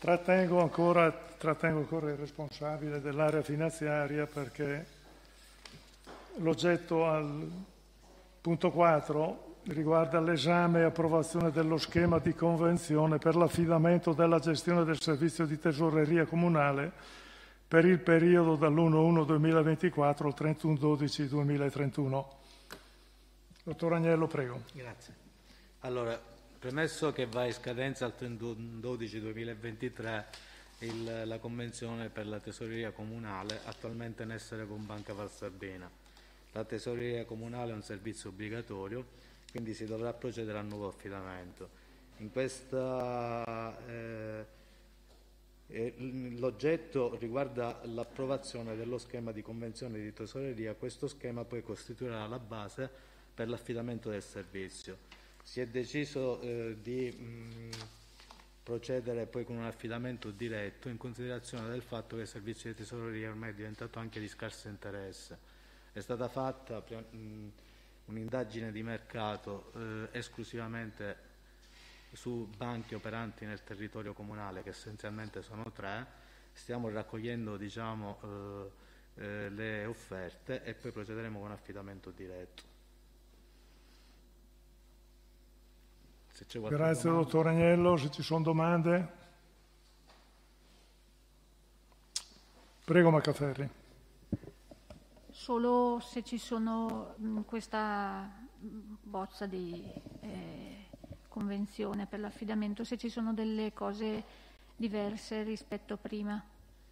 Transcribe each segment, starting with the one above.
Trattengo ancora il responsabile dell'area finanziaria perché l'oggetto al punto 4 riguarda l'esame e approvazione dello schema di convenzione per l'affidamento della gestione del servizio di tesoreria comunale per il periodo dall'1/1/2024 al 31/12/2031. Dottor Agnello, prego. Grazie. Allora, premesso che va in scadenza al 31/12/2023 la convenzione per la tesoreria comunale attualmente in essere con Banca Valsalbina. La tesoreria comunale è un servizio obbligatorio, quindi si dovrà procedere al nuovo affidamento. In questa l'oggetto riguarda l'approvazione dello schema di convenzione di tesoreria. Questo schema poi costituirà la base per l'affidamento del servizio. Si è deciso di procedere poi con un affidamento diretto in considerazione del fatto che il servizio di tesoreria ormai è diventato anche di scarso interesse. È stata fatta un'indagine di mercato esclusivamente su banche operanti nel territorio comunale, che essenzialmente sono 3. Stiamo raccogliendo le offerte e poi procederemo con affidamento diretto. Grazie dottor Agnello, se ci sono domande. Prego Maccaferri. Solo se ci sono questa bozza di convenzione per l'affidamento, se ci sono delle cose diverse rispetto a prima.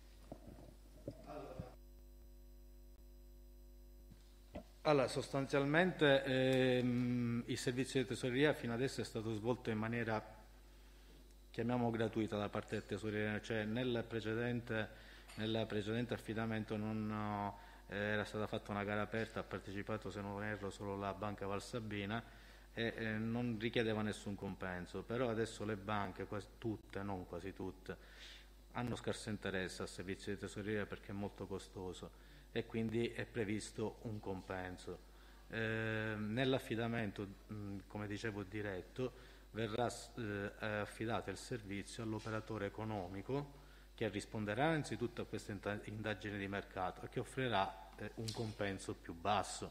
Allora, sostanzialmente il servizio di tesoreria fino adesso è stato svolto in maniera, chiamiamo gratuita da parte del tesoriere, cioè nel precedente affidamento non era stata fatta una gara aperta, ha partecipato, se non erro, solo la Banca Valsalbina e non richiedeva nessun compenso, però adesso le banche, quasi tutte, non quasi tutte, hanno scarso interesse al servizio di tesoreria perché è molto costoso e quindi è previsto un compenso. Nell'affidamento, come dicevo, diretto, verrà affidato il servizio all'operatore economico che risponderà innanzitutto a questa indagine di mercato e che offrirà un compenso più basso.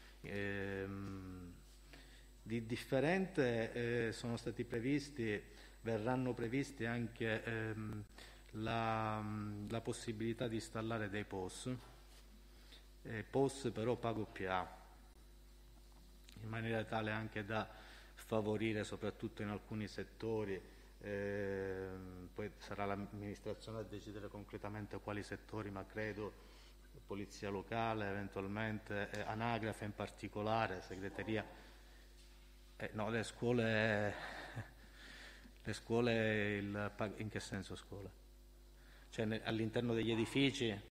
Di differente verranno previsti anche la possibilità di installare dei POS. POS però pago PA, in maniera tale anche da favorire soprattutto in alcuni settori, poi sarà l'amministrazione a decidere concretamente quali settori, ma credo polizia locale, eventualmente anagrafe in particolare, segreteria, le scuole in che senso scuole? Cioè all'interno degli edifici?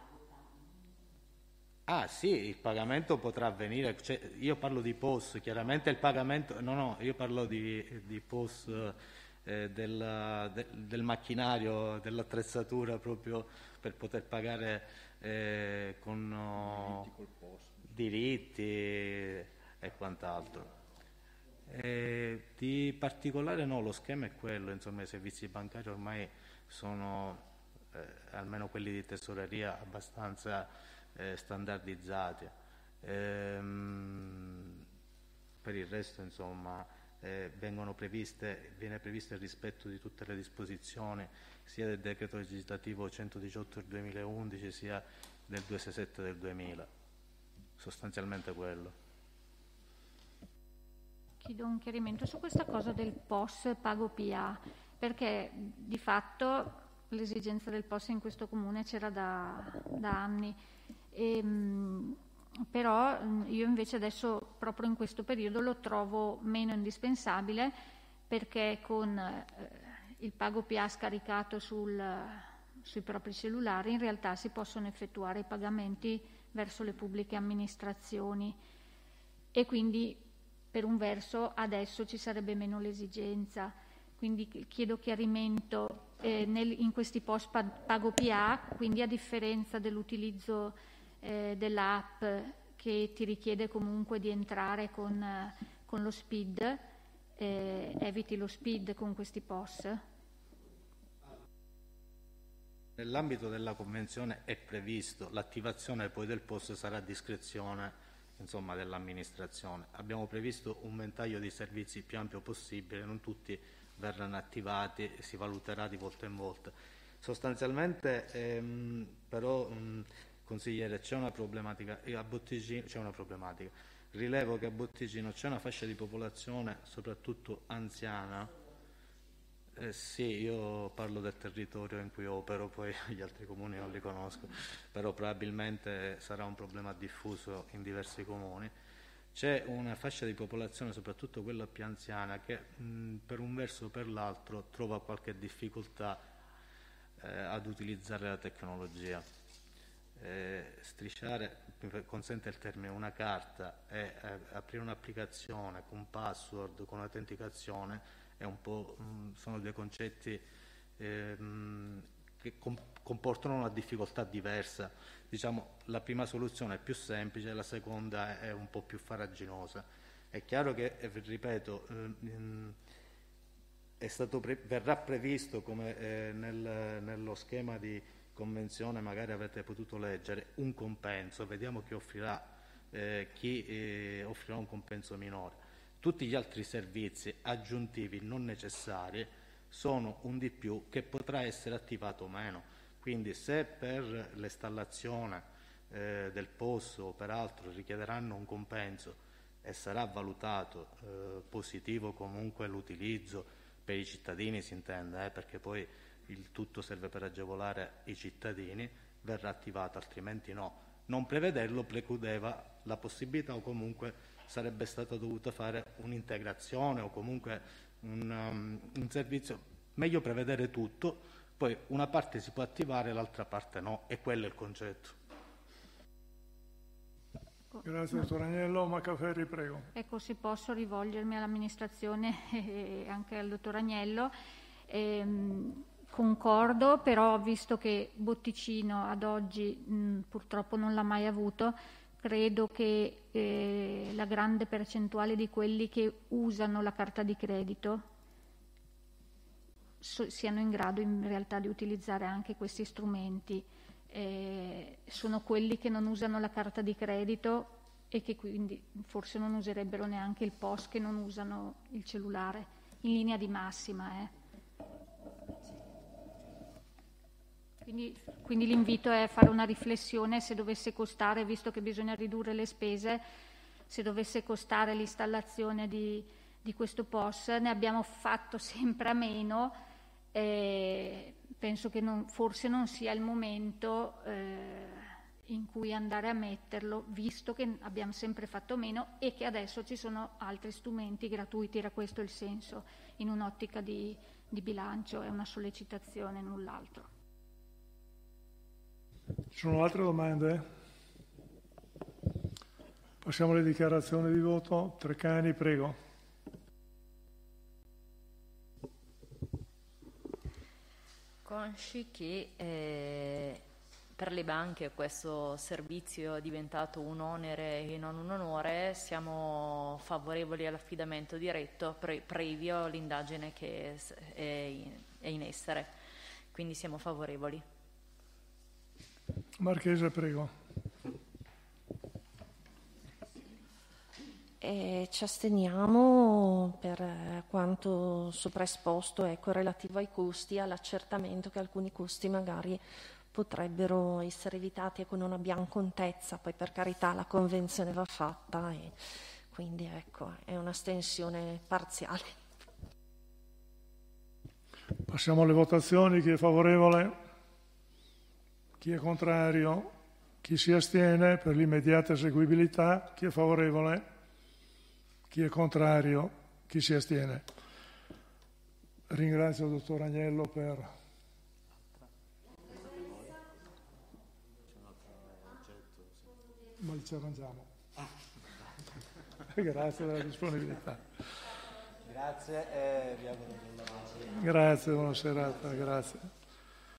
Ah sì, il pagamento potrà avvenire, cioè, io parlo di POS, chiaramente il pagamento, io parlo di POS del macchinario, dell'attrezzatura proprio per poter pagare con diritti e quant'altro. Di particolare no, lo schema è quello, insomma i servizi bancari ormai sono, almeno quelli di tesoreria, abbastanza standardizzati. Per il resto insomma viene previsto il rispetto di tutte le disposizioni sia del decreto legislativo 118 del 2011 sia del 267 del 2000, sostanzialmente quello. Chiedo un chiarimento su questa cosa del POS pago PA, perché di fatto l'esigenza del POS in questo comune c'era da anni. Però io invece adesso proprio in questo periodo lo trovo meno indispensabile, perché con il pago PA scaricato sui propri cellulari in realtà si possono effettuare i pagamenti verso le pubbliche amministrazioni e quindi per un verso adesso ci sarebbe meno l'esigenza. Quindi chiedo chiarimento in questi POS pago PA, quindi a differenza dell'utilizzo dell'app che ti richiede comunque di entrare con lo SPID, eviti lo SPID con questi POS? Nell'ambito della Convenzione è previsto, l'attivazione poi del POS sarà a discrezione dell'amministrazione. Abbiamo previsto un ventaglio di servizi più ampio possibile, non tutti verranno attivati, si valuterà di volta in volta. Sostanzialmente però, consigliere, c'è una problematica, a Botticino c'è una problematica. Rilevo che a Botticino c'è una fascia di popolazione, soprattutto anziana. Sì, io parlo del territorio in cui opero, poi gli altri comuni non li conosco, però probabilmente sarà un problema diffuso in diversi comuni. C'è una fascia di popolazione, soprattutto quella più anziana, che per un verso o per l'altro trova qualche difficoltà ad utilizzare la tecnologia. Strisciare, consente il termine, una carta e aprire un'applicazione con password, con autenticazione, è un po', sono due concetti che comportano una difficoltà diversa. Diciamo, la prima soluzione è più semplice, la seconda è un po' più farraginosa. È chiaro che, ripeto, verrà previsto, come nello schema di convenzione magari avete potuto leggere, un compenso. Vediamo chi offrirà un compenso minore. Tutti gli altri servizi aggiuntivi non necessari sono un di più che potrà essere attivato o meno. Quindi se per l'installazione del POS o per altro richiederanno un compenso e sarà valutato positivo comunque l'utilizzo per i cittadini, si intende, perché poi il tutto serve per agevolare i cittadini, verrà attivato, altrimenti no. Non prevederlo precludeva la possibilità, o comunque sarebbe stata dovuta fare un'integrazione o comunque un servizio. Meglio prevedere tutto, poi una parte si può attivare, l'altra parte no, e quello è il concetto. Grazie, dottor Agnello. Maccaferri, prego. Ecco, se posso rivolgermi all'amministrazione e anche al dottor Agnello. Concordo, però visto che Botticino ad oggi purtroppo non l'ha mai avuto, credo che la grande percentuale di quelli che usano la carta di credito siano in grado in realtà di utilizzare anche questi strumenti. Sono quelli che non usano la carta di credito e che quindi forse non userebbero neanche il POS, che non usano il cellulare, in linea di massima. Quindi l'invito è a fare una riflessione se dovesse costare, visto che bisogna ridurre le spese, se dovesse costare l'installazione di questo POS. Ne abbiamo fatto sempre a meno, penso che forse non sia il momento in cui andare a metterlo, visto che abbiamo sempre fatto meno e che adesso ci sono altri strumenti gratuiti. Era questo il senso, in un'ottica di bilancio, è una sollecitazione, null'altro. Ci sono altre domande? Passiamo alle dichiarazioni di voto. Treccani, prego. Consci che per le banche questo servizio è diventato un onere e non un onore, siamo favorevoli all'affidamento diretto previo l'indagine che è in essere, quindi siamo favorevoli. Marchese, prego. Ci asteniamo per quanto sopraesposto, relativo ai costi, all'accertamento che alcuni costi magari potrebbero essere evitati e che non abbiamo contezza. Poi per carità la convenzione va fatta e quindi è un'astensione parziale. Passiamo alle votazioni. Chi è favorevole? Chi è contrario? Chi si astiene per l'immediata eseguibilità? Chi è favorevole? Chi è contrario? Chi si astiene? Ringrazio il dottor Agnello per... Ma ci arrangiamo. Grazie della disponibilità. Grazie e vi auguro buona serata. Grazie, buona serata, grazie.